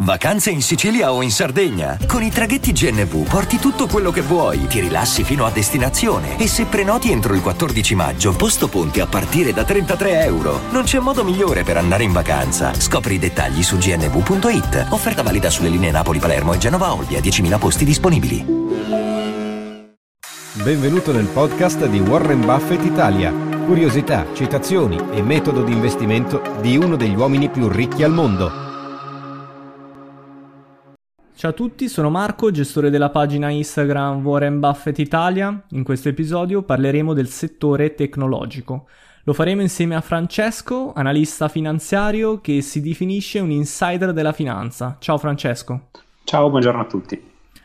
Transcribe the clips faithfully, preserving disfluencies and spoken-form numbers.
Vacanze in Sicilia o in Sardegna? Con i traghetti G N V porti tutto quello che vuoi, ti rilassi fino a destinazione e se prenoti entro il quattordici maggio, posto ponti a partire da trentatré euro. Non c'è modo migliore per andare in vacanza. Scopri i dettagli su g n v punto i t. Offerta valida sulle linee Napoli-Palermo e Genova-Olbia, diecimila posti disponibili. Benvenuto nel podcast di Warren Buffett Italia. Curiosità, citazioni e metodo di investimento di uno degli uomini più ricchi al mondo. Ciao a tutti, sono Marco, gestore della pagina Instagram Warren Buffett Italia. In questo episodio parleremo del settore tecnologico. Lo faremo insieme a Francesco, analista finanziario che si definisce un insider della finanza. Ciao Francesco. Ciao, buongiorno a tutti.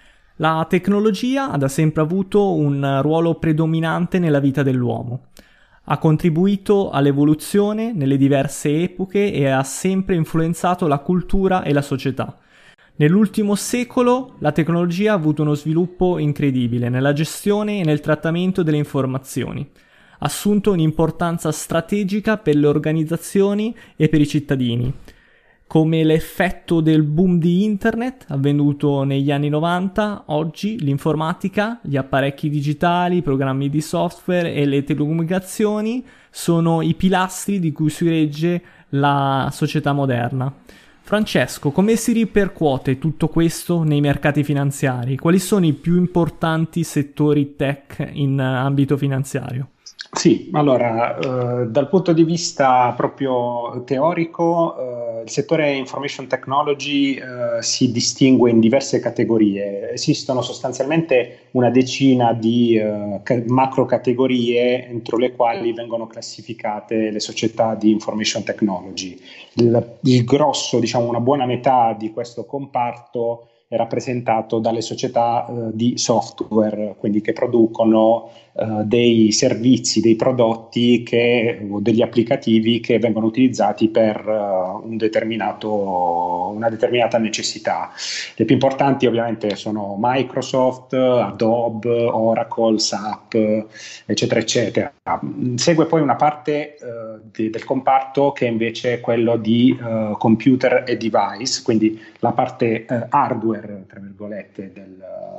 La tecnologia ha da sempre avuto un ruolo predominante nella vita dell'uomo. Ha contribuito all'evoluzione nelle diverse epoche e ha sempre influenzato la cultura e la società. Nell'ultimo secolo la tecnologia ha avuto uno sviluppo incredibile nella gestione e nel trattamento delle informazioni. Ha assunto un'importanza strategica per le organizzazioni e per i cittadini, come l'effetto del boom di internet avvenuto negli anni novanta. Oggi l'informatica, gli apparecchi digitali, i programmi di software e le telecomunicazioni sono i pilastri di cui si regge la società moderna. Francesco, come si ripercuote tutto questo nei mercati finanziari? Quali sono i più importanti settori tech in ambito finanziario? Sì, allora, eh, dal punto di vista proprio teorico, eh, il settore Information Technology eh, si distingue in diverse categorie. Esistono sostanzialmente una decina di eh, ca- macro categorie entro le quali vengono classificate le società di Information Technology. Il, il grosso, diciamo una buona metà di questo comparto è rappresentato dalle società eh, di software, quindi che producono eh, dei servizi, dei prodotti che, o degli applicativi che vengono utilizzati per uh, un determinato, una determinata necessità. Le più importanti ovviamente sono Microsoft, Adobe, Oracle, S A P, eccetera, eccetera. Segue poi una parte uh, di, del comparto che è invece quello di uh, computer e device, quindi la parte uh, hardware, tra virgolette, del,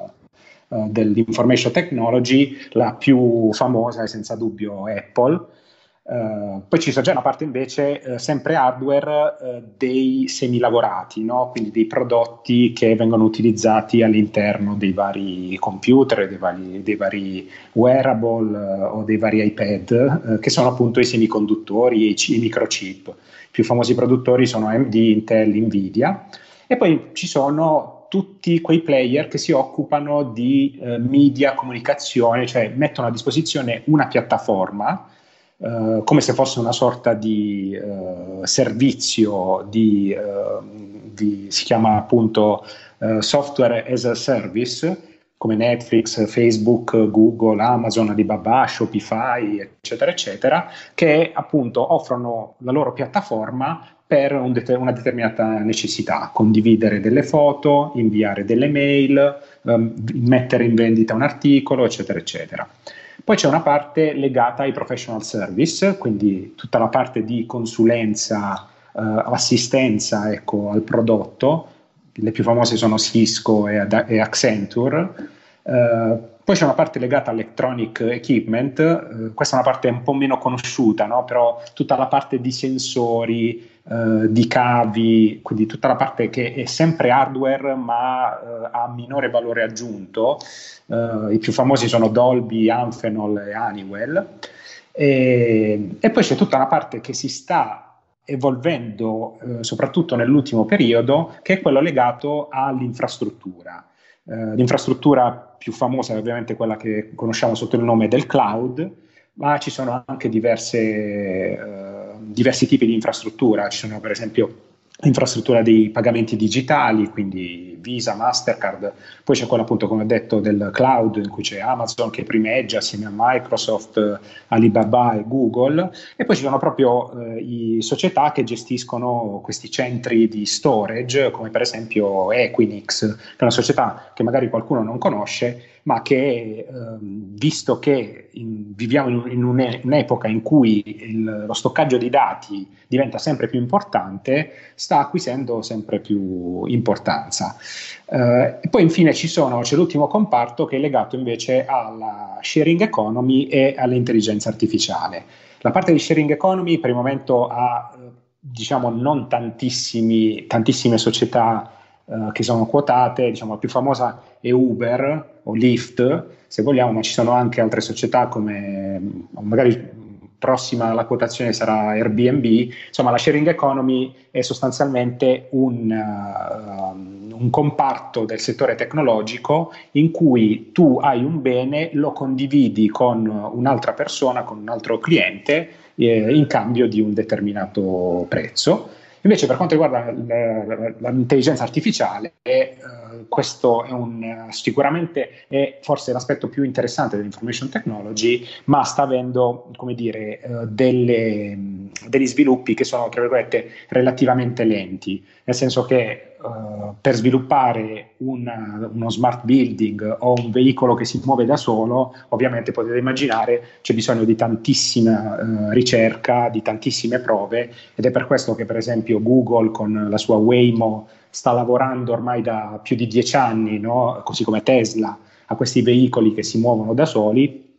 uh, dell'information technology. La più famosa è senza dubbio Apple. Uh, poi ci sono già una parte invece uh, sempre hardware uh, dei semilavorati, no? Quindi dei prodotti che vengono utilizzati all'interno dei vari computer, dei vari, dei vari wearable uh, o dei vari iPad, uh, che sono appunto i semiconduttori e i, i microchip. I più famosi produttori sono A M D, Intel, Nvidia. E poi ci sono tutti quei player che si occupano di uh, media, comunicazione, cioè mettono a disposizione una piattaforma Uh, come se fosse una sorta di uh, servizio di, uh, di, si chiama appunto uh, software as a service, come Netflix, Facebook, Google, Amazon, Alibaba, Shopify, eccetera, eccetera, che appunto offrono la loro piattaforma per un det- una determinata necessità: condividere delle foto, inviare delle mail, um, mettere in vendita un articolo, eccetera, eccetera. Poi c'è una parte legata ai professional service, quindi tutta la parte di consulenza, eh, assistenza, ecco, al prodotto. Le più famose sono Cisco e, e Accenture. Eh, poi c'è una parte legata all'electronic equipment, eh, questa è una parte un po' meno conosciuta, no? Però tutta la parte di sensori, eh, di cavi, quindi tutta la parte che è sempre hardware ma eh, ha minore valore aggiunto. Uh, i più famosi sono Dolby, Amphenol e Honeywell, e, e poi c'è tutta una parte che si sta evolvendo uh, soprattutto nell'ultimo periodo, che è quello legato all'infrastruttura. Uh, l'infrastruttura più famosa è ovviamente quella che conosciamo sotto il nome del cloud, ma ci sono anche diverse, uh, diversi tipi di infrastruttura. Ci sono per esempio l'infrastruttura dei pagamenti digitali, quindi Visa, Mastercard. Poi c'è quella appunto, come ho detto, del cloud, in cui c'è Amazon che primeggia assieme a Microsoft, Alibaba e Google, e poi ci sono proprio eh, i società che gestiscono questi centri di storage, come per esempio Equinix, che è una società che magari qualcuno non conosce, ma che, ehm, visto che in, viviamo in, in un, un'epoca in cui il, lo stoccaggio dei dati diventa sempre più importante, sta acquisendo sempre più importanza. Eh, e poi infine ci sono, c'è l'ultimo comparto che è legato invece alla sharing economy e all'intelligenza artificiale. La parte di sharing economy per il momento ha, diciamo, non tantissimi, tantissime società uh, che sono quotate. Diciamo, la più famosa è Uber o Lyft, se vogliamo, ma ci sono anche altre società come, magari prossima alla quotazione sarà Airbnb. Insomma, la sharing economy è sostanzialmente un, uh, un comparto del settore tecnologico in cui tu hai un bene, lo condividi con un'altra persona, con un altro cliente, eh, in cambio di un determinato prezzo. Invece, per quanto riguarda l'intelligenza artificiale, eh, questo è un, sicuramente è forse l'aspetto più interessante dell'information technology, ma sta avendo, come dire, eh, delle, degli sviluppi che sono, tra virgolette, relativamente lenti, nel senso che Uh, per sviluppare una, uno smart building o un veicolo che si muove da solo, ovviamente potete immaginare c'è bisogno di tantissima uh, ricerca, di tantissime prove, ed è per questo che per esempio Google con la sua Waymo sta lavorando ormai da più di dieci anni, no? Così come Tesla, a questi veicoli che si muovono da soli.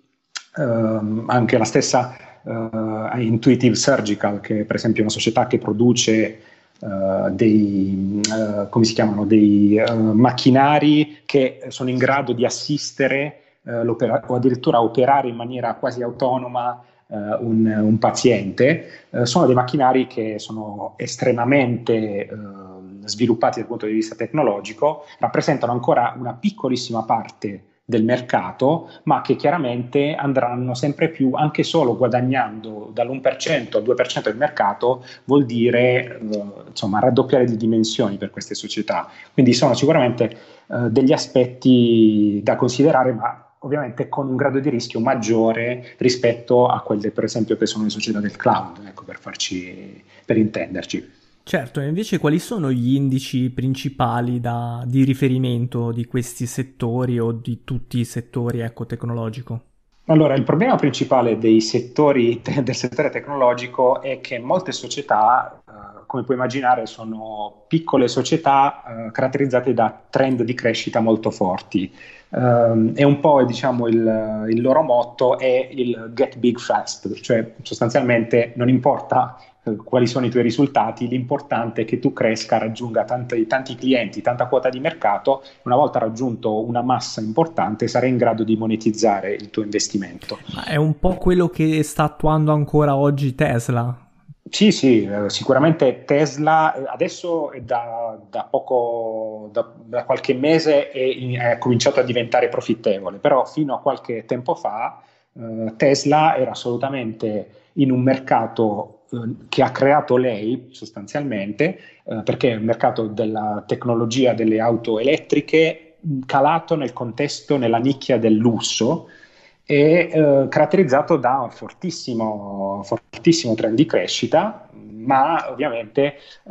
Uh, anche la stessa uh, Intuitive Surgical, che per esempio è una società che produce Uh, dei, uh, come si chiamano, dei uh, macchinari che sono in grado di assistere uh, o addirittura operare in maniera quasi autonoma uh, un, un paziente. Uh, sono dei macchinari che sono estremamente uh, sviluppati dal punto di vista tecnologico, rappresentano ancora una piccolissima parte del mercato, ma che chiaramente andranno sempre più, anche solo guadagnando dall'uno per cento al due per cento del mercato, vuol dire eh, insomma raddoppiare di dimensioni per queste società. Quindi sono sicuramente eh, degli aspetti da considerare, ma ovviamente con un grado di rischio maggiore rispetto a quelle, per esempio, che sono le società del cloud, ecco, per farci, per intenderci. Certo, e invece quali sono gli indici principali da, di riferimento di questi settori o di tutti i settori, ecco, tecnologico? Allora, il problema principale dei settori te- del settore tecnologico è che molte società, eh, come puoi immaginare, sono piccole società eh, caratterizzate da trend di crescita molto forti. Um, è un po', diciamo, il, il loro motto è il get big fast, cioè sostanzialmente non importa quali sono i tuoi risultati, l'importante è che tu cresca, raggiunga tanti, tanti clienti, tanta quota di mercato. Una volta raggiunto una massa importante sarai in grado di monetizzare il tuo investimento. Ma è un po' quello che sta attuando ancora oggi Tesla. Sì, sì, eh, sicuramente Tesla adesso è da, da poco, da, da qualche mese è, in, è cominciato a diventare profittevole, però fino a qualche tempo fa eh, Tesla era assolutamente in un mercato che ha creato lei sostanzialmente, eh, perché è il mercato della tecnologia delle auto elettriche calato nel contesto, nella nicchia del lusso, e eh, caratterizzato da un fortissimo, fortissimo trend di crescita, ma ovviamente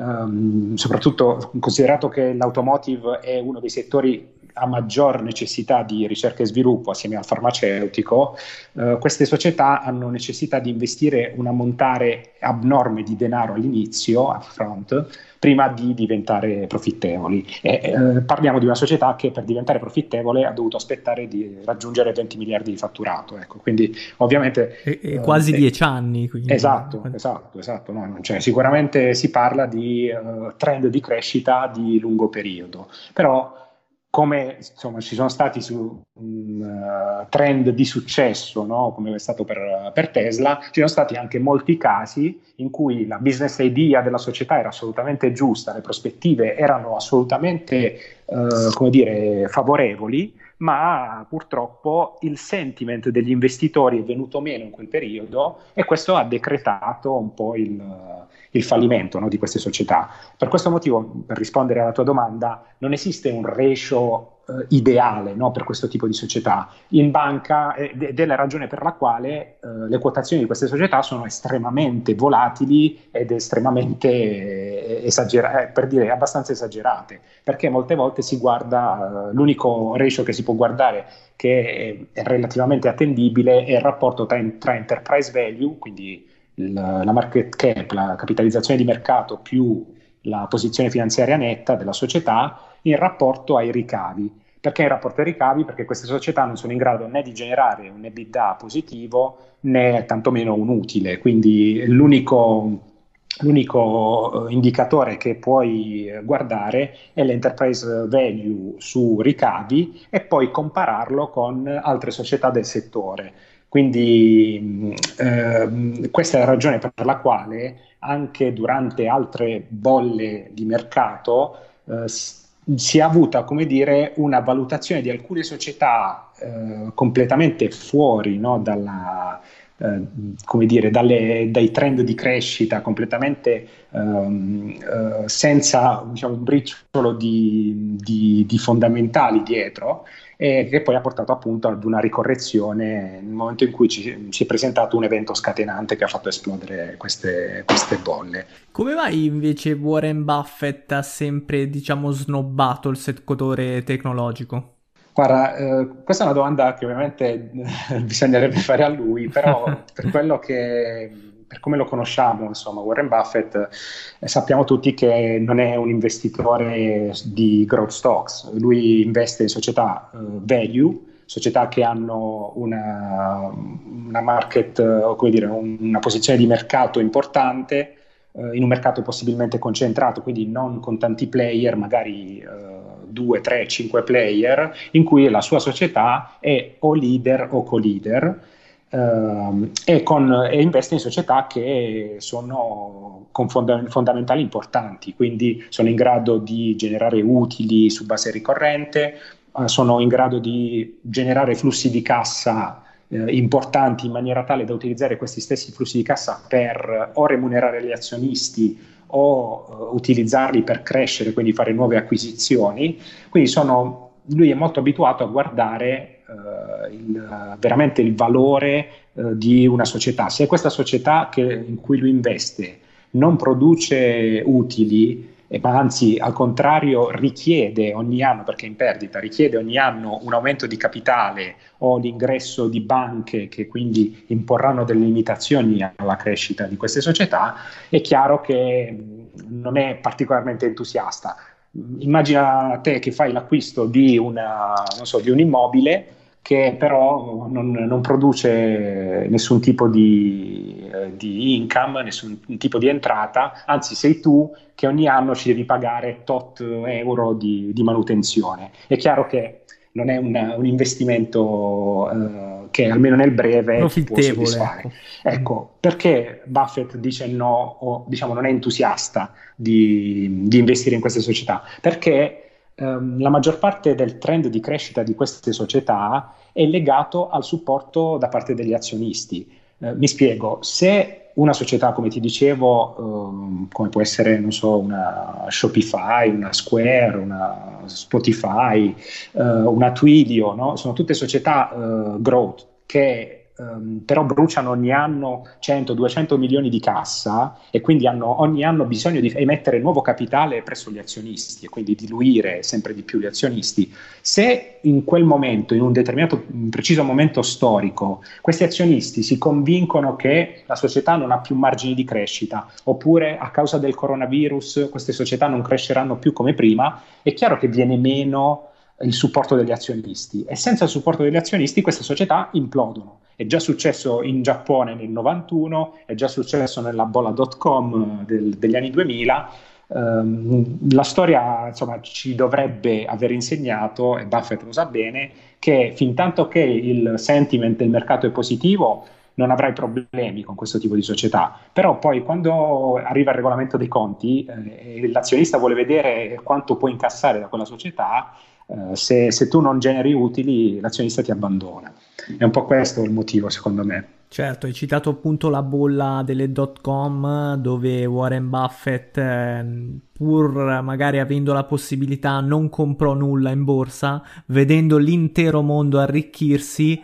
ehm, soprattutto considerato che l'automotive è uno dei settori a maggior necessità di ricerca e sviluppo assieme al farmaceutico, eh, queste società hanno necessità di investire un ammontare abnorme di denaro all'inizio, upfront, prima di diventare profittevoli. E, eh, parliamo di una società che per diventare profittevole ha dovuto aspettare di raggiungere venti miliardi di fatturato. Ecco, quindi ovviamente... E, e quasi eh, dieci anni. Quindi. Esatto, esatto, esatto. No, cioè, sicuramente si parla di uh, trend di crescita di lungo periodo, però come insomma ci sono stati su un uh, trend di successo, no? Come è stato per, per Tesla, ci sono stati anche molti casi in cui la business idea della società era assolutamente giusta, le prospettive erano assolutamente uh, come dire, favorevoli, ma purtroppo il sentiment degli investitori è venuto meno in quel periodo e questo ha decretato un po' il, il fallimento, no, di queste società. Per questo motivo, per rispondere alla tua domanda, non esiste un ratio eh, ideale, no, per questo tipo di società. In banca, ed eh, è la ragione per la quale eh, le quotazioni di queste società sono estremamente volatili ed estremamente eh, esagerate, per dire abbastanza esagerate, perché molte volte si guarda, eh, l'unico ratio che si può guardare che è, è relativamente attendibile è il rapporto tra, tra enterprise value, quindi il, la market cap, la capitalizzazione di mercato più la posizione finanziaria netta della società in rapporto ai ricavi. Perché in rapporto ai ricavi? Perché queste società non sono in grado né di generare un EBITDA positivo né tantomeno un utile, quindi l'unico, l'unico indicatore che puoi guardare è l'enterprise value su ricavi e poi compararlo con altre società del settore. Quindi eh, questa è la ragione per la quale anche durante altre bolle di mercato eh, si è avuta, come dire, una valutazione di alcune società eh, completamente fuori, no, dalla, eh, come dire, dalle, dai trend di crescita, completamente ehm, eh, senza, diciamo, un briciolo di, di, di fondamentali dietro, e che poi ha portato appunto ad una ricorrezione nel momento in cui ci, ci è presentato un evento scatenante che ha fatto esplodere queste, queste bolle. Come mai invece Warren Buffett ha sempre, diciamo, snobbato il settore tecnologico? Guarda, eh, questa è una domanda che ovviamente eh, bisognerebbe fare a lui, però per quello che, per come lo conosciamo, insomma, Warren Buffett, eh, sappiamo tutti che non è un investitore di growth stocks, lui investe in società eh, value, società che hanno una, una market, eh, come dire, un, una posizione di mercato importante, eh, in un mercato possibilmente concentrato, quindi non con tanti player, magari eh, due, tre, cinque player, in cui la sua società è o leader o co-leader, Uh, e, con, e investe in società che sono con fonda- fondamentali importanti, quindi sono in grado di generare utili su base ricorrente, uh, sono in grado di generare flussi di cassa uh, importanti in maniera tale da utilizzare questi stessi flussi di cassa per o remunerare gli azionisti o uh, utilizzarli per crescere, quindi fare nuove acquisizioni. Quindi sono, lui è molto abituato a guardare Uh, il, uh, veramente il valore uh, di una società. Se questa società che, in cui lui investe non produce utili, eh, ma anzi al contrario richiede ogni anno, perché è in perdita, richiede ogni anno un aumento di capitale o l'ingresso di banche che quindi imporranno delle limitazioni alla crescita di queste società, è chiaro che non è particolarmente entusiasta. Immagina te che fai l'acquisto di, una, non so, di un immobile che però non, non produce nessun tipo di, eh, di income, nessun tipo di entrata, anzi sei tu che ogni anno ci devi pagare tot euro di, di manutenzione. È chiaro che non è un, un investimento eh, che almeno nel breve può soddisfare. Ecco. Ecco, perché Buffett dice no, o diciamo non è entusiasta di, di investire in queste società? Perché ehm, la maggior parte del trend di crescita di queste società è legato al supporto da parte degli azionisti. Eh, mi spiego, se una società, come ti dicevo, um, come può essere, non so, una Shopify, una Square, una Spotify, uh, una Twilio, no? Sono tutte società uh, growth che um, però bruciano ogni anno cento duecento milioni di cassa e quindi hanno ogni anno bisogno di emettere nuovo capitale presso gli azionisti e quindi diluire sempre di più gli azionisti. Se in quel momento, in un determinato, in preciso momento storico, questi azionisti si convincono che la società non ha più margini di crescita, oppure a causa del coronavirus queste società non cresceranno più come prima, è chiaro che viene meno il supporto degli azionisti e senza il supporto degli azionisti queste società implodono. È già successo in Giappone nel novantuno, è già successo nella bolla dot com del, degli anni duemila. Um, la storia, insomma, ci dovrebbe aver insegnato, e Buffett lo sa bene, che fin tanto che il sentiment del mercato è positivo non avrai problemi con questo tipo di società, però poi quando arriva il regolamento dei conti eh, e l'azionista vuole vedere quanto può incassare da quella società, Uh, se, se tu non generi utili, l'azionista ti abbandona. È un po' questo il motivo, secondo me. Certo, hai citato appunto la bolla delle dot com, dove Warren Buffett, eh, pur magari avendo la possibilità, non comprò nulla in borsa, vedendo l'intero mondo arricchirsi,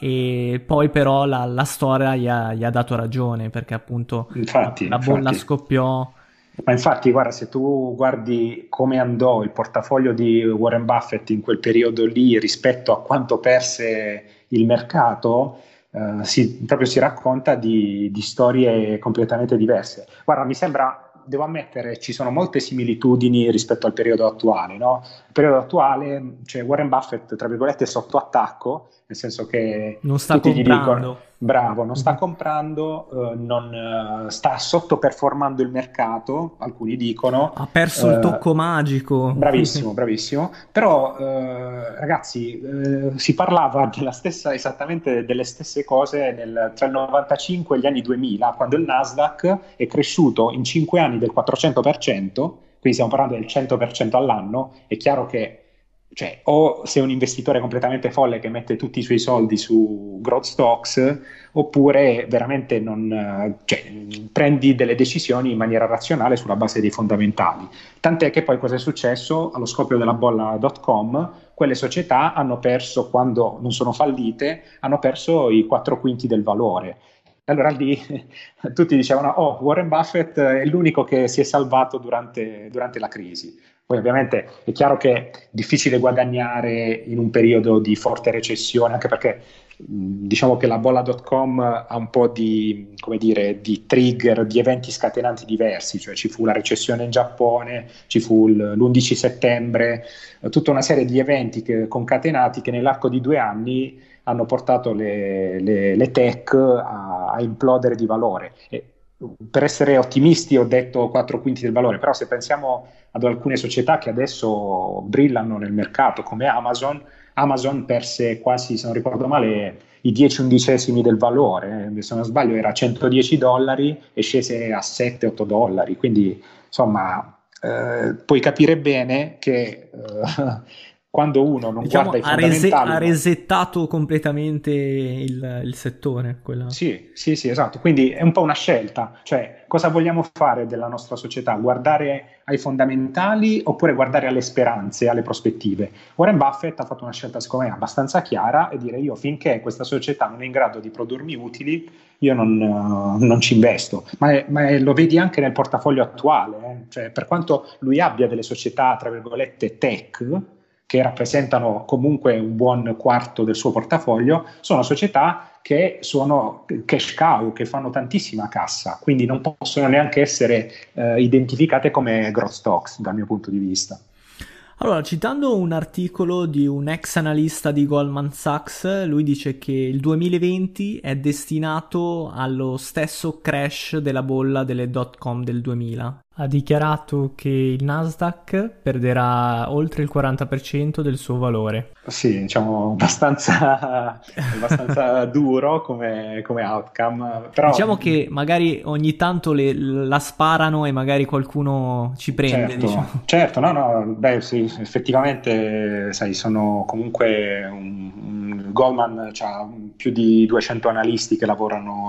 e poi però la, la storia gli ha, gli ha dato ragione, perché appunto infatti, la, la bolla infatti. scoppiò. Ma infatti, guarda, se tu guardi come andò il portafoglio di Warren Buffett in quel periodo lì rispetto a quanto perse il mercato, Uh, si, proprio si racconta di, di storie completamente diverse. Guarda, mi sembra, devo ammettere, ci sono molte similitudini rispetto al periodo attuale, no? Il periodo attuale, cioè Warren Buffett, tra virgolette, è sotto attacco, nel senso che non sta tutti comprando. gli dicono, bravo, non sta comprando, uh, non, uh, sta sottoperformando il mercato, alcuni dicono. Ha perso uh, il tocco magico. Bravissimo, bravissimo. Però, uh, ragazzi, uh, si parlava della stessa, esattamente delle stesse cose nel, tra il novantacinque e gli anni duemila, quando il Nasdaq è cresciuto in cinque anni del quattrocento per cento, quindi stiamo parlando del cento per cento all'anno. È chiaro che, cioè, o sei un investitore completamente folle che mette tutti i suoi soldi su growth stocks, oppure veramente non, cioè, prendi delle decisioni in maniera razionale sulla base dei fondamentali. Tant'è che poi cosa è successo? Allo scoppio della bolla dot com, quelle società hanno perso, quando non sono fallite, hanno perso i quattro quinti del valore. Allora lì tutti dicevano: oh, Warren Buffett è l'unico che si è salvato durante, durante la crisi. Poi ovviamente è chiaro che è difficile guadagnare in un periodo di forte recessione, anche perché diciamo che la bolla dot com ha un po' di, come dire, di trigger, di eventi scatenanti diversi, cioè ci fu la recessione in Giappone, ci fu l'undici settembre, tutta una serie di eventi che, concatenati, che nell'arco di due anni hanno portato le, le, le tech a, a implodere di valore. E per essere ottimisti ho detto quattro quinti del valore, però se pensiamo ad alcune società che adesso brillano nel mercato come Amazon, Amazon perse quasi, se non ricordo male, i dieci undicesimi del valore, se non sbaglio era centodieci dollari e scese a sette otto dollari, quindi insomma eh, puoi capire bene che eh, quando uno non diciamo, guarda i ha, rese- fondamentali, ha resettato completamente il, il settore. Quella... Sì, sì, sì, esatto. Quindi è un po' una scelta. Cioè, cosa vogliamo fare della nostra società? Guardare ai fondamentali oppure guardare alle speranze, alle prospettive? Warren Buffett ha fatto una scelta, secondo me, abbastanza chiara, e dire: io finché questa società non è in grado di produrmi utili, io non, uh, non ci investo. Ma, è, ma è, lo vedi anche nel portafoglio attuale. Eh? Cioè, per quanto lui abbia delle società, tra virgolette, tech, che rappresentano comunque un buon quarto del suo portafoglio, sono società che sono cash cow, che fanno tantissima cassa, quindi non possono neanche essere eh, identificate come growth stocks dal mio punto di vista. Allora, citando un articolo di un ex analista di Goldman Sachs, lui dice che il duemilaventi è destinato allo stesso crash della bolla delle dot com del duemila. Ha dichiarato che il Nasdaq perderà oltre il quaranta per cento del suo valore. Sì, diciamo abbastanza, abbastanza duro come, come outcome. Però... Diciamo che magari ogni tanto le, la sparano e magari qualcuno ci prende. Certo, diciamo. certo, no, no, beh sì, effettivamente, sai, sono comunque un, un Goldman c'ha più di duecento analisti che lavorano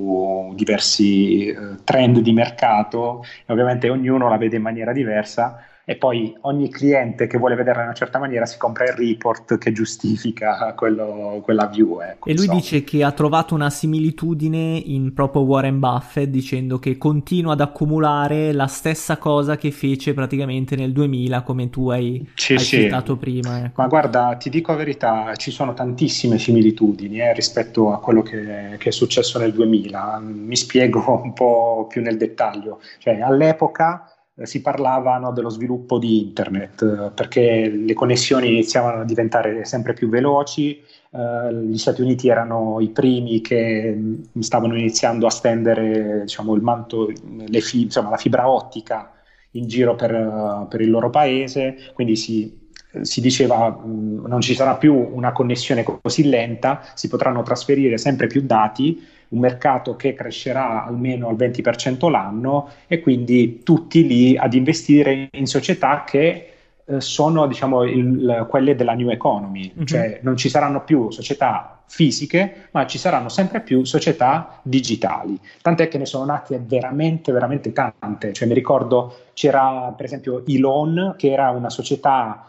su diversi eh, trend di mercato, e ovviamente ognuno la vede in maniera diversa, e poi ogni cliente che vuole vederla in una certa maniera si compra il report che giustifica quello, quella view. Ecco, e lui insomma. dice che ha trovato una similitudine in proprio Warren Buffett, dicendo che continua ad accumulare la stessa cosa che fece praticamente nel duemila, come tu hai, sì, hai sì. citato prima. Ecco. Ma guarda, ti dico la verità, ci sono tantissime similitudini eh, rispetto a quello che, che è successo nel duemila. Mi spiego un po' più nel dettaglio. Cioè, all'epoca si parlavano dello sviluppo di internet, perché le connessioni iniziavano a diventare sempre più veloci, eh, gli Stati Uniti erano i primi che stavano iniziando a stendere, diciamo, il manto, le fi- insomma, la fibra ottica in giro per, per il loro paese, quindi si, si diceva mh, non ci sarà più una connessione così lenta, si potranno trasferire sempre più dati, un mercato che crescerà almeno al venti per cento l'anno, e quindi tutti lì ad investire in società che eh, sono diciamo il, quelle della new economy, mm-hmm. cioè non ci saranno più società fisiche, ma ci saranno sempre più società digitali, tant'è che ne sono nate veramente veramente tante. Cioè mi ricordo c'era per esempio Elon, che era una società,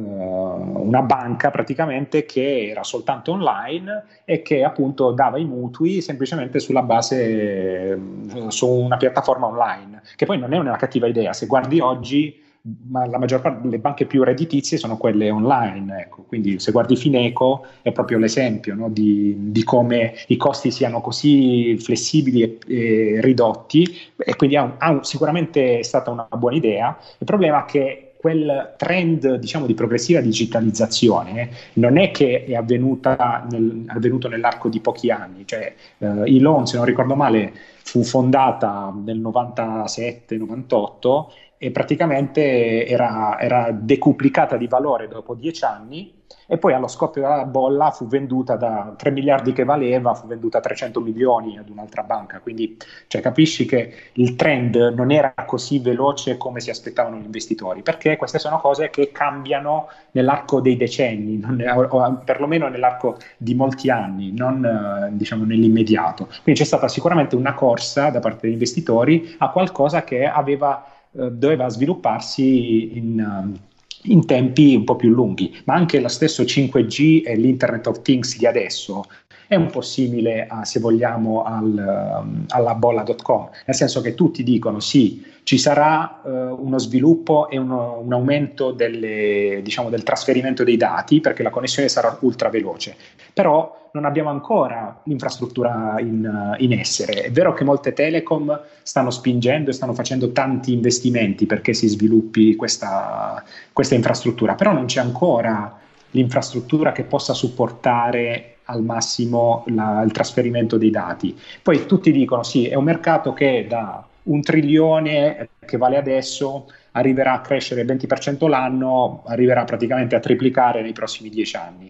una banca praticamente, che era soltanto online e che appunto dava i mutui semplicemente sulla base su una piattaforma online, che poi non è una cattiva idea. Se guardi oggi, ma la maggior parte delle banche più redditizie sono quelle online, ecco. Quindi se guardi Fineco è proprio l'esempio, no, di, di come i costi siano così flessibili e, e ridotti, e quindi ha, ha sicuramente è stata una buona idea. Il problema è che quel trend, diciamo, di progressiva digitalizzazione non è che è avvenuta nel, avvenuto nell'arco di pochi anni. Cioè, eh, Elon, se non ricordo male, fu fondata nel novantasette novantotto e praticamente era, era decuplicata di valore dopo dieci anni, e poi allo scoppio della bolla fu venduta da tre miliardi che valeva, fu venduta a trecento milioni ad un'altra banca. Quindi cioè, capisci che il trend non era così veloce come si aspettavano gli investitori, perché queste sono cose che cambiano nell'arco dei decenni, non, o perlomeno nell'arco di molti anni, non diciamo nell'immediato. Quindi c'è stata sicuramente una corsa da parte degli investitori a qualcosa che aveva doveva svilupparsi in, in tempi un po' più lunghi, ma anche lo stesso cinque G e l'Internet of Things di adesso è un po' simile a, se vogliamo, al, alla bolla dot com, nel senso che tutti dicono sì, ci sarà uh, uno sviluppo e uno, un aumento delle, diciamo, del trasferimento dei dati, perché la connessione sarà ultra veloce, però non abbiamo ancora l'infrastruttura in, in essere. È vero che molte telecom stanno spingendo e stanno facendo tanti investimenti perché si sviluppi questa, questa infrastruttura, però non c'è ancora l'infrastruttura che possa supportare al massimo la, il trasferimento dei dati. Poi tutti dicono sì, è un mercato che da un trilione che vale adesso arriverà a crescere il venti per cento l'anno, arriverà praticamente a triplicare nei prossimi dieci anni.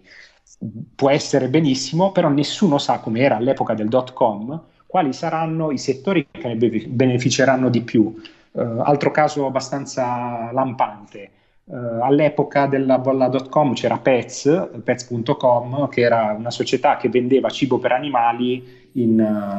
Può essere benissimo, però nessuno sa, come era all'epoca del dot com, quali saranno i settori che ne beneficeranno di più. Uh, altro caso abbastanza lampante. Uh, all'epoca della bolla dot com c'era Pets, pets punto com, che era una società che vendeva cibo per animali in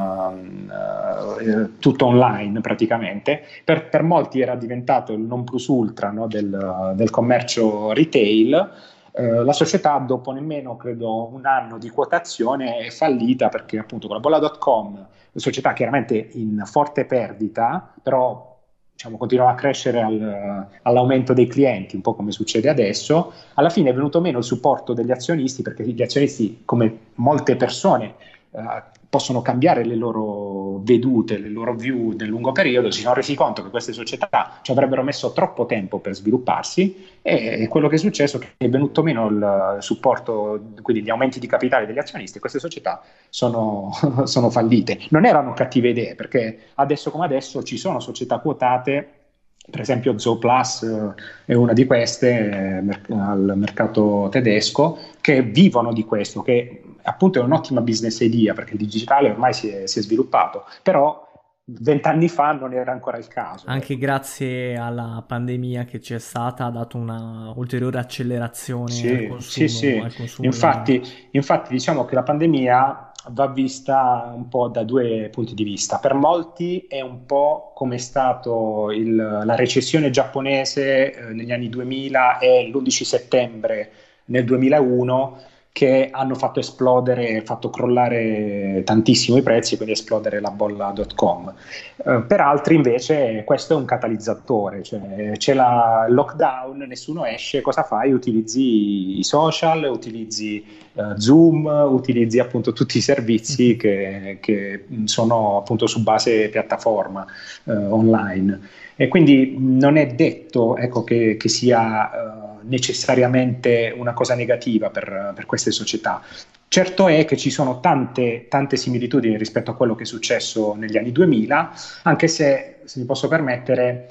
uh, uh, tutto online praticamente. Per, per molti era diventato il non plus ultra, no, del, del commercio retail. Uh, la società dopo nemmeno credo un anno di quotazione è fallita, perché appunto con la bolla dot com, società chiaramente in forte perdita, però diciamo continuava a crescere al, all'aumento dei clienti, un po' come succede adesso. Alla fine è venuto meno il supporto degli azionisti, perché gli azionisti, come molte persone, eh, possono cambiare le loro vedute, le loro view nel lungo periodo. Si sono resi conto che queste società ci avrebbero messo troppo tempo per svilupparsi, e quello che è successo è che è venuto meno il supporto, quindi gli aumenti di capitale degli azionisti, e queste società sono, sono fallite. Non erano cattive idee, perché adesso come adesso ci sono società quotate, per esempio Zooplus eh, è una di queste eh, mer- al mercato tedesco, che vivono di questo, che appunto è un'ottima business idea, perché il digitale ormai si è, si è sviluppato, però vent'anni fa non era ancora il caso. Anche grazie alla pandemia che c'è stata ha dato una ulteriore accelerazione sì, al consumo, sì, sì. al consumo Infatti, infatti diciamo che la pandemia va vista un po' da due punti di vista. Per molti è un po' come è stato il, la recessione giapponese eh, negli anni duemila e l'undici settembre nel duemilauno, che hanno fatto esplodere, fatto crollare tantissimo i prezzi e quindi esplodere la bolla dot com. Eh, per altri invece questo è un catalizzatore, cioè c'è la, il lockdown, nessuno esce, cosa fai? Utilizzi i social, utilizzi eh, Zoom, utilizzi appunto tutti i servizi che, che sono appunto su base piattaforma eh, online. E quindi non è detto, ecco, che, che sia uh, necessariamente una cosa negativa per, per queste società. Certo è che ci sono tante, tante similitudini rispetto a quello che è successo negli anni duemila, anche se, se mi posso permettere,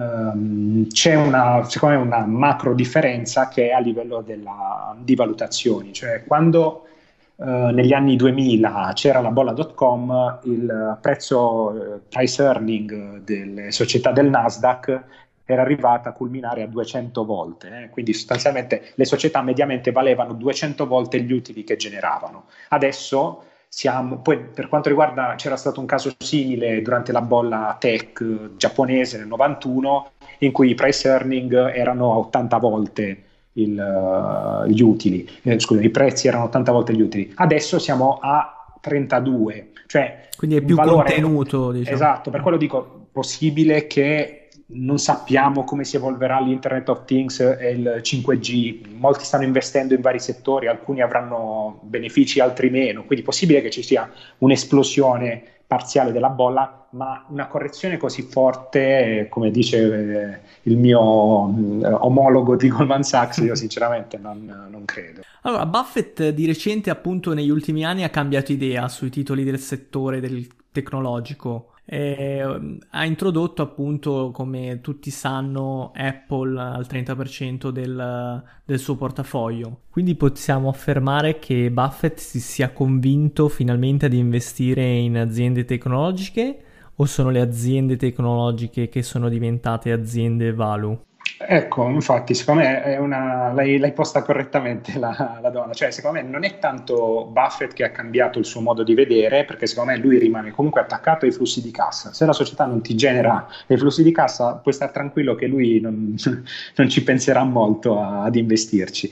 um, c'è una, secondo me, una macro differenza che è a livello della, di valutazioni. Cioè, quando Uh, negli anni duemila c'era la bolla dot com, il prezzo uh, price earning delle società del Nasdaq era arrivata a culminare a duecento volte, eh? Quindi sostanzialmente le società mediamente valevano duecento volte gli utili che generavano. Adesso siamo, poi per quanto riguarda, c'era stato un caso simile durante la bolla tech giapponese nel novantuno, in cui i price earning erano a ottanta volte il, uh, gli utili, eh, scusa, i prezzi erano ottanta volte gli utili. Adesso siamo a trentadue, cioè quindi è più valore, contenuto, diciamo. Esatto, per quello dico, possibile che non sappiamo come si evolverà l'Internet of Things e il cinque G, molti stanno investendo in vari settori, alcuni avranno benefici, altri meno, quindi è possibile che ci sia un'esplosione parziale della bolla, ma una correzione così forte, come dice eh, il mio eh, omologo di Goldman Sachs, io sinceramente non, non credo. Allora, Buffett di recente, appunto, negli ultimi anni ha cambiato idea sui titoli del settore del tecnologico. E ha introdotto, appunto, come tutti sanno, Apple al trenta per cento del, del suo portafoglio. Quindi possiamo affermare che Buffett si sia convinto finalmente ad investire in aziende tecnologiche, o sono le aziende tecnologiche che sono diventate aziende value? Ecco, infatti, secondo me è una, l'hai, l'hai posta correttamente la, la donna, cioè secondo me non è tanto Buffett che ha cambiato il suo modo di vedere, perché secondo me lui rimane comunque attaccato ai flussi di cassa. Se la società non ti genera dei flussi di cassa, puoi stare tranquillo che lui non, non ci penserà molto a, ad investirci,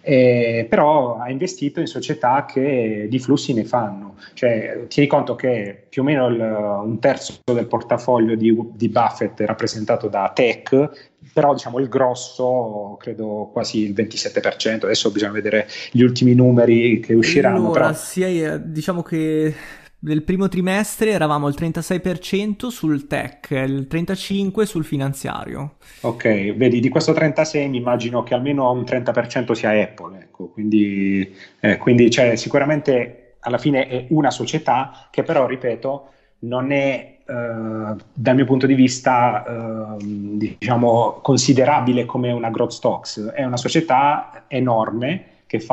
eh, però ha investito in società che di flussi ne fanno, cioè tieni conto che più o meno il, un terzo del portafoglio di, di Buffett è rappresentato da tech, però diciamo il grosso, credo quasi il ventisette per cento, adesso bisogna vedere gli ultimi numeri che usciranno. Allora, però... sì, diciamo che nel primo trimestre eravamo al trentasei per cento sul tech, il trentacinque per cento sul finanziario. Ok, vedi, di questo trentasei mi immagino che almeno un trenta per cento sia Apple, ecco, quindi, eh, quindi cioè, sicuramente alla fine è una società che però, ripeto, non è Uh, dal mio punto di vista uh, diciamo considerabile come una growth stocks. È una società enorme che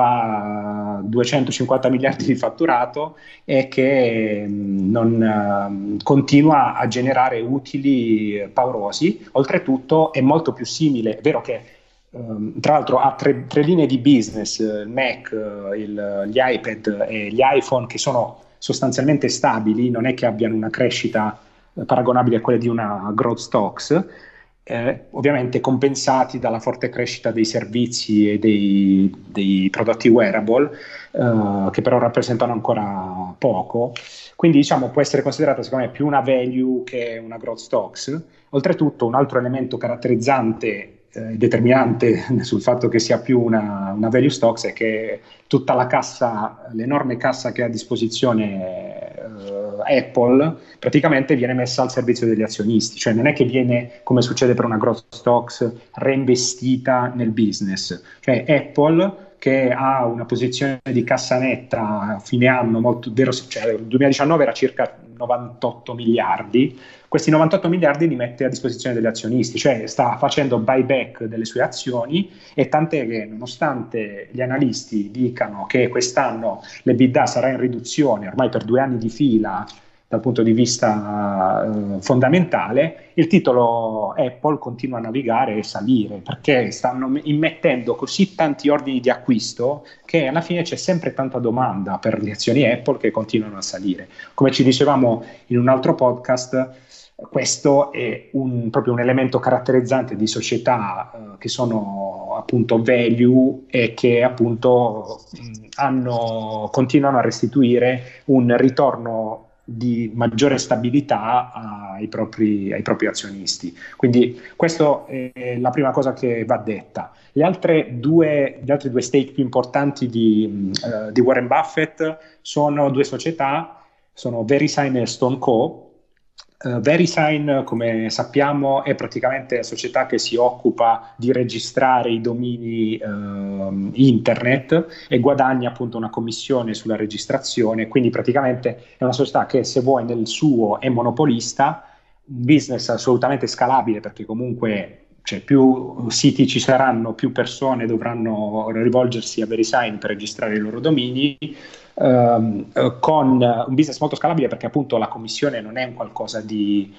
fa duecentocinquanta miliardi di fatturato e che um, non, uh, continua a generare utili paurosi. Oltretutto è molto più simile, è vero che um, tra l'altro ha tre, tre linee di business, il Mac, il, gli iPad e gli iPhone, che sono sostanzialmente stabili, non è che abbiano una crescita paragonabili a quelle di una growth stocks, eh, ovviamente compensati dalla forte crescita dei servizi e dei, dei prodotti wearable, eh, che però rappresentano ancora poco. Quindi diciamo può essere considerata secondo me più una value che una growth stocks. Oltretutto un altro elemento caratterizzante eh, determinante sul fatto che sia più una, una value stocks è che tutta la cassa, l'enorme cassa che ha a disposizione eh, Apple, praticamente viene messa al servizio degli azionisti, cioè non è che viene, come succede per una growth stocks, reinvestita nel business. Cioè Apple, che ha una posizione di cassa netta a fine anno molto, vero, cioè il duemiladiciannove era circa novantotto miliardi, questi novantotto miliardi li mette a disposizione degli azionisti, cioè sta facendo buyback delle sue azioni, e tant'è che nonostante gli analisti dicano che quest'anno l'EBITDA sarà in riduzione ormai per due anni di fila dal punto di vista eh, fondamentale, il titolo Apple continua a navigare e salire, perché stanno immettendo così tanti ordini di acquisto che alla fine c'è sempre tanta domanda per le azioni Apple che continuano a salire. Come ci dicevamo in un altro podcast, questo è un, proprio un elemento caratterizzante di società eh, che sono appunto value e che appunto mh, hanno, continuano a restituire un ritorno di maggiore stabilità ai propri, ai propri azionisti. Quindi questa è la prima cosa che va detta. Le altre due, gli altri due stake più importanti di, uh, di Warren Buffett sono due società, sono VeriSign e StoneCo. Uh, VeriSign, come sappiamo, è praticamente la società che si occupa di registrare i domini uh, internet e guadagna appunto una commissione sulla registrazione, quindi praticamente è una società che, se vuoi, nel suo è monopolista, un business assolutamente scalabile, perché comunque cioè, più siti ci saranno, più persone dovranno rivolgersi a VeriSign per registrare i loro domini, Um, con un business molto scalabile, perché appunto la commissione non è un qualcosa di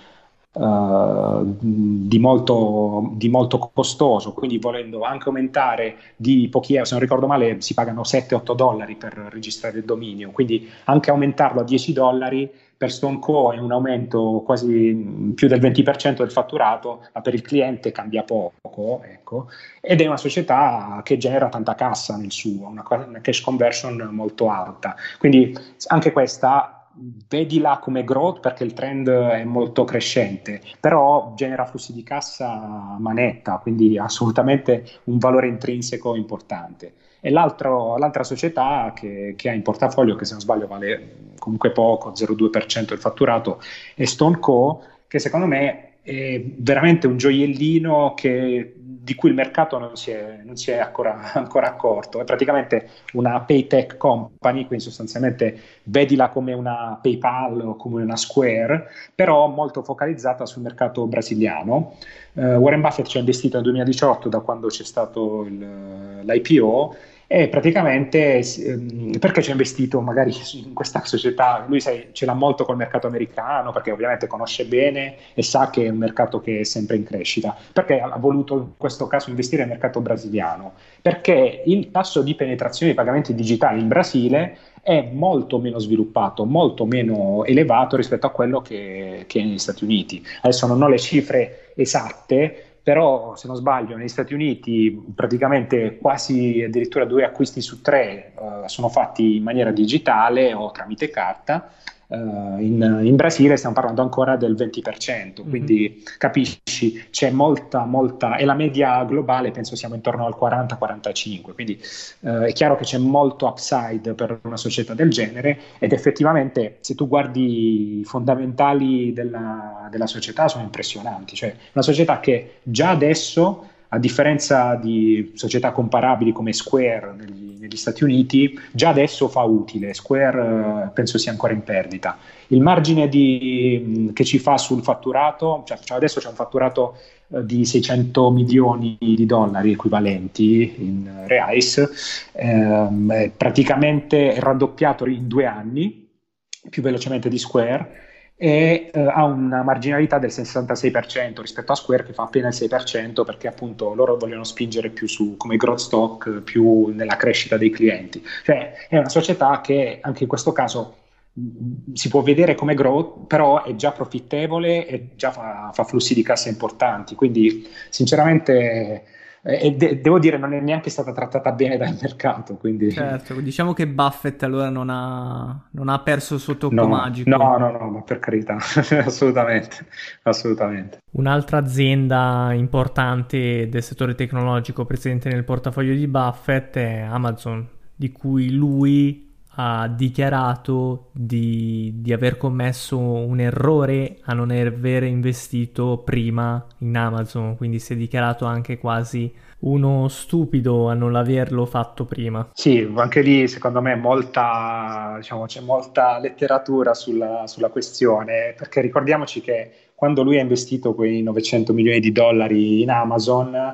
Uh, di, molto, di molto costoso, quindi volendo anche aumentare di pochi euro, se non ricordo male si pagano sette otto dollari per registrare il dominio, quindi anche aumentarlo a dieci dollari per StoneCo è un aumento quasi più del venti per cento del fatturato, ma per il cliente cambia poco, ecco, ed è una società che genera tanta cassa nel suo, una, una cash conversion molto alta, quindi anche questa vedila come growth perché il trend è molto crescente, però genera flussi di cassa manetta, quindi assolutamente un valore intrinseco importante. E l'altro, l'altra società che, che ha in portafoglio, che se non sbaglio vale comunque poco, zero virgola due per cento del fatturato, è StoneCo, che secondo me è veramente un gioiellino che, di cui il mercato non si è, non si è ancora, ancora accorto. È praticamente una pay tech company, quindi sostanzialmente vedila come una PayPal o come una Square, però molto focalizzata sul mercato brasiliano. Uh, Warren Buffett ci ha investito nel duemiladiciotto, da quando c'è stato il, l'I P O, e praticamente ehm, perché ci ha investito magari in questa società? Lui sai, ce l'ha molto col mercato americano, perché ovviamente conosce bene e sa che è un mercato che è sempre in crescita. Perché ha voluto in questo caso investire nel mercato brasiliano? Perché il tasso di penetrazione dei pagamenti digitali in Brasile è molto meno sviluppato, molto meno elevato rispetto a quello che, che è negli Stati Uniti. Adesso non ho le cifre esatte, però se non sbaglio negli Stati Uniti praticamente quasi addirittura due acquisti su tre uh, sono fatti in maniera digitale o tramite carta. Uh, in, in Brasile stiamo parlando ancora del venti per cento, quindi mm-hmm. capisci, c'è molta, molta, e la media globale penso siamo intorno al quaranta quarantacinque, quindi uh, è chiaro che c'è molto upside per una società del genere, ed effettivamente se tu guardi i fondamentali della, della società sono impressionanti, cioè una società che già adesso, a differenza di società comparabili come Square negli, negli Stati Uniti, già adesso fa utile. Square eh, penso sia ancora in perdita. Il margine di, che ci fa sul fatturato, cioè, cioè adesso c'è un fatturato eh, di seicento milioni di dollari equivalenti in reais, eh, praticamente è raddoppiato in due anni, più velocemente di Square, e eh, ha una marginalità del sessantasei per cento rispetto a Square, che fa appena il sei per cento, perché appunto loro vogliono spingere più su come growth stock, più nella crescita dei clienti. Cioè è una società che anche in questo caso mh, si può vedere come growth, però è già profittevole e già fa, fa flussi di cassa importanti, quindi sinceramente e de- devo dire non è neanche stata trattata bene dal mercato, quindi certo, diciamo che Buffett allora non ha, non ha perso il suo tocco no, magico. no, no, no, ma per carità, assolutamente, assolutamente. Un'altra azienda importante del settore tecnologico presente nel portafoglio di Buffett è Amazon, di cui lui ha dichiarato di, di aver commesso un errore a non aver investito prima in Amazon, quindi si è dichiarato anche quasi uno stupido a non averlo fatto prima. Sì, anche lì secondo me molta, diciamo, c'è molta letteratura sulla, sulla questione, perché ricordiamoci che quando lui ha investito quei novecento milioni di dollari in Amazon,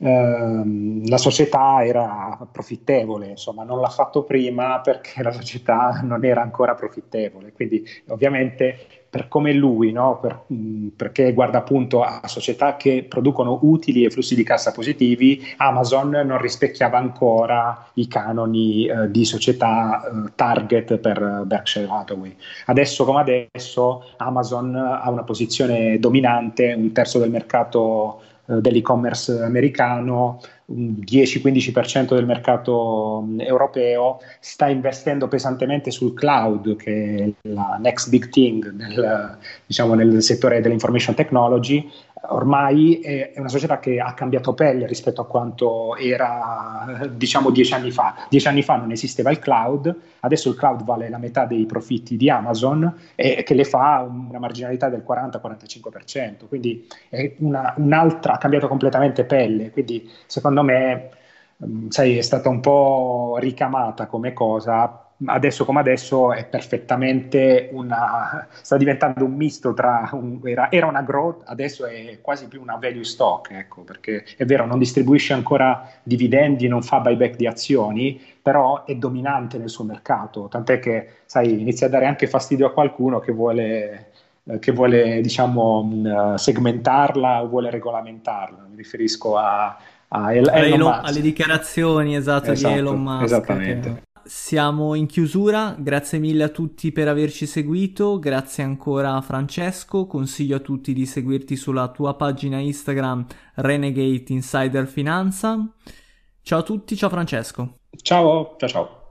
ehm, la società era profittevole, insomma non l'ha fatto prima perché la società non era ancora profittevole, quindi ovviamente per come lui, no? per, mh, perché guarda appunto a società che producono utili e flussi di cassa positivi, Amazon non rispecchiava ancora i canoni eh, di società eh, target per Berkshire Hathaway. Adesso come adesso Amazon ha una posizione dominante, un terzo del mercato eh, dell'e-commerce americano, un dieci-quindici per cento del mercato mh, europeo, sta investendo pesantemente sul cloud, che è la next big thing nel, diciamo, nel settore dell'information technology. Ormai è una società che ha cambiato pelle rispetto a quanto era, diciamo, dieci anni fa. Dieci anni fa non esisteva il cloud, adesso il cloud vale la metà dei profitti di Amazon e che le fa una marginalità del quaranta quarantacinque per cento, quindi è una, un'altra, ha cambiato completamente pelle, quindi secondo me, sai, è stata un po' ricamata come cosa. Adesso come adesso è perfettamente una, sta diventando un misto tra un, era, era una growth, adesso è quasi più una value stock, ecco, perché è vero, non distribuisce ancora dividendi, non fa buyback di azioni, però è dominante nel suo mercato, tant'è che, sai, inizia a dare anche fastidio a qualcuno che vuole eh, che vuole, diciamo, mh, segmentarla o vuole regolamentarla. Mi riferisco a, a El- Elon Elon, Musk. alle dichiarazioni esatto, Esatto, di Elon Musk. esattamente. Che... Siamo in chiusura, grazie mille a tutti per averci seguito, grazie ancora a Francesco, consiglio a tutti di seguirti sulla tua pagina Instagram Renegade Insider Finanza. Ciao a tutti, ciao Francesco. Ciao, ciao ciao.